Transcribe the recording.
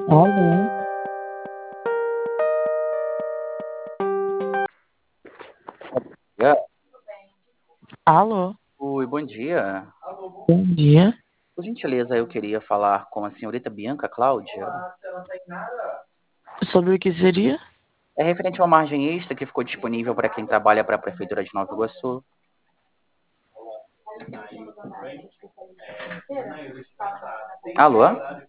Alô? Yeah. Alô? Oi, bom dia. Bom dia. Por gentileza, eu queria falar com a senhorita Bianca Cláudia. Sobre o que seria? É referente a uma margem extra que ficou disponível para quem trabalha para a Prefeitura de Nova Iguaçu. Alô?